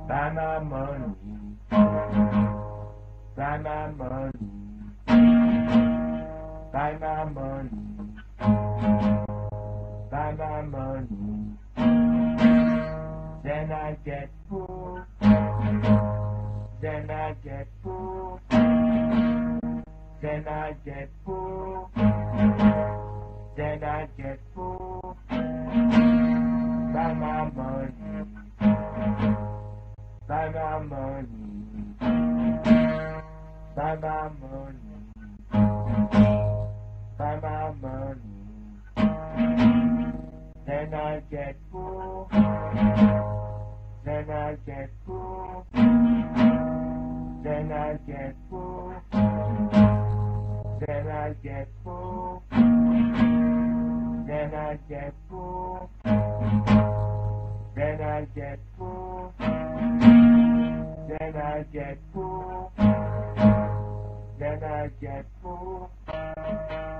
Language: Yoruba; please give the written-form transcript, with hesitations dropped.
buy my money, buy my money, buy my money, buy my money. Then I get full, then I get full, then I get full, then I get full. Buy my money, buy my money, buy my money, buy my money. Then I get full, then I get full, then I get full, then I get full, then I get full, then I get full, then I get full, then I get full.